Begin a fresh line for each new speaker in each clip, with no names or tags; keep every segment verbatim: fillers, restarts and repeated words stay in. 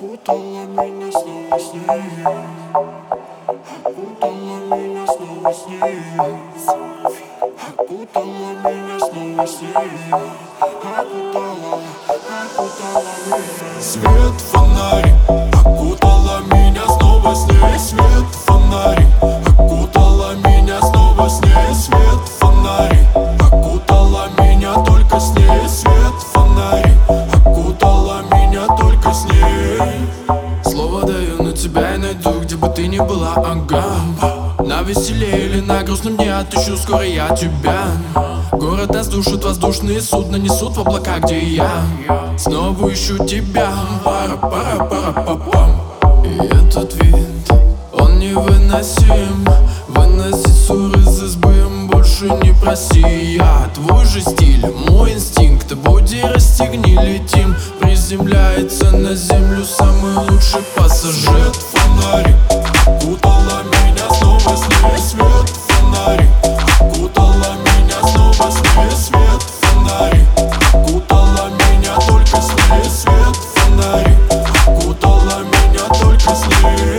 Окутала меня снова с ней, окутала меня снова с ней, окутала меня снова с ней, окутала, окутала меня. Свет фонарик окутала меня снова с ней, свет фонарик окутала меня снова с ней, свет фонарик окутала меня только с ней, свет фонарик окутала меня только с ней.
Слово даю, на тебя я найду, где бы ты ни была, ага. На веселе или на грустном не отыщу, скоро я тебя. Город нас душит, воздушные судна несут в облака, где я снова ищу тебя. Пара-пара-пара-па-пам. И этот вид, он невыносим. Выносить ссор из избы больше не проси. Я твой же стиль, мой инстинкт. Боди расстегни, летим. Приземляется на землю самый лучший пассажир.
Свет фонарик окутала меня снова с ней, свет фонарик окутала меня снова с ней, свет фонарик окутала меня только с ней, свет фонарик окутала меня только с ней.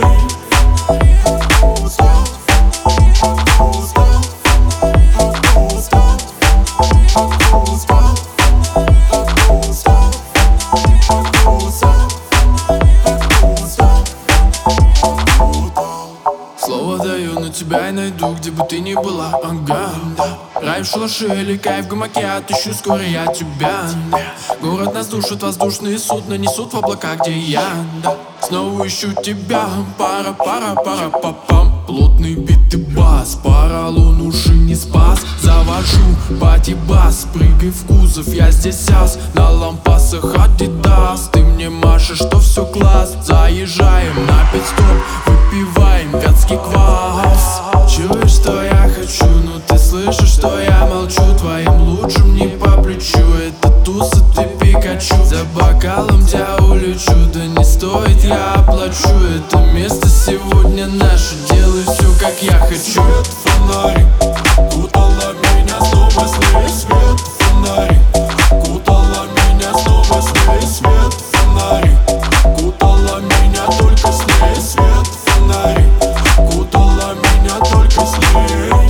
Слово даю, но тебя я найду, где бы ты ни была, ага. Рай в шалаше или кайф в гамаке, отыщу скоро я тебя. Город нас душит, воздушные судна несут в облака, где я снова ищу тебя. Пара-пара-пара-па-пам. Плотный бит и бас, поролон уши не спас. Завожу пати-бас, прыгай в кузов, я здесь ас. На лампасах Адидас, ты мне машешь, что все класс. Заезжаем на пит-стоп, выпиваем вятский квас. Чуешь, что я хочу, но ты слышишь, что я молчу. Твоим лучшим не по плечу, это туса, ты Пикачу. За бокалом тебя улечу, да не стоит, я оплачу. Это место сегодня наше, делай все, как я хочу.
Свет фонарик окутала меня снова с ней, свет фонарик окутала меня снова с ней, свет фонарик окутала меня только с ней, свет фонарик окутала меня только с ней.